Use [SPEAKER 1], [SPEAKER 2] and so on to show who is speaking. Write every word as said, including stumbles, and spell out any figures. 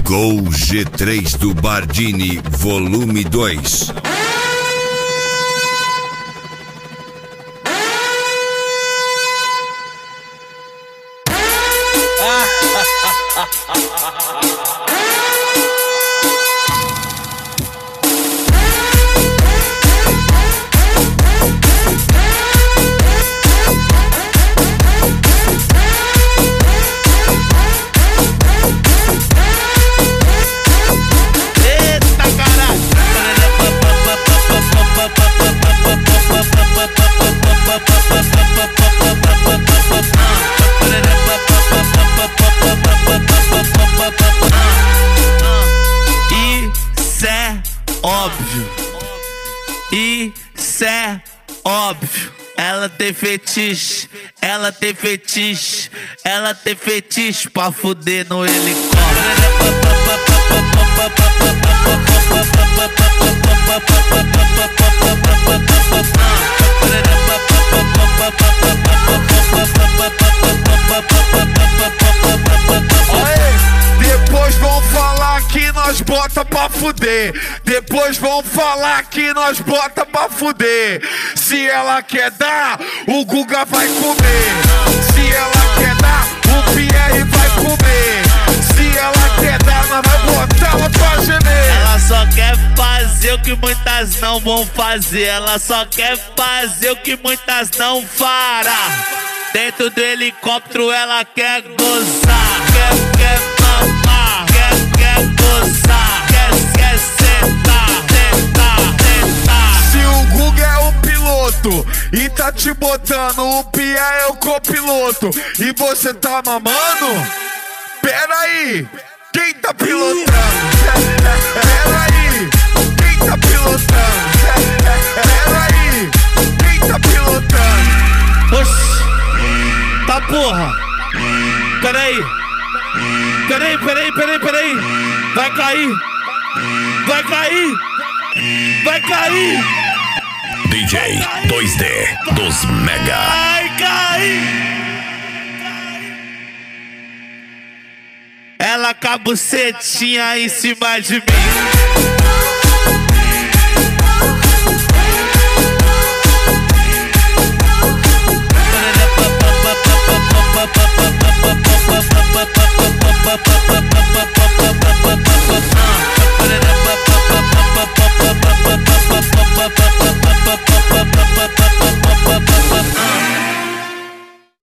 [SPEAKER 1] Gol G três do Bardini, volume dois.
[SPEAKER 2] Óbvio, isso é óbvio. Ela tem fetiche, ela tem fetiche, ela tem fetiche pra fuder no helicóptero.
[SPEAKER 3] Depois vão falar que nós bota pra fuder. Depois vão falar que nós bota pra fuder. Se ela quer dar, o Guga vai comer. Se ela quer dar, o Pierre vai comer. Se ela quer dar, nós vai botar ela pra gemer.
[SPEAKER 2] Ela só quer fazer o que muitas não vão fazer. Ela só quer fazer o que muitas não fará. Dentro do helicóptero ela quer gozar, quer, quer mamar, quer, quer gozar, quer, quer sentar, tentar, tentar.
[SPEAKER 3] Se o Guga é o piloto e tá te botando, o Pia é o copiloto e você tá mamando? Pera aí, quem tá pilotando? Pera aí, quem tá pilotando? Pera aí, quem tá pilotando?
[SPEAKER 2] Oxi, tá porra. Peraí, peraí, peraí, peraí, peraí. Vai cair, vai cair, vai cair.
[SPEAKER 4] D J dois D dos Mega.
[SPEAKER 2] Vai cair. Ela com a bucetinha em cima de mim.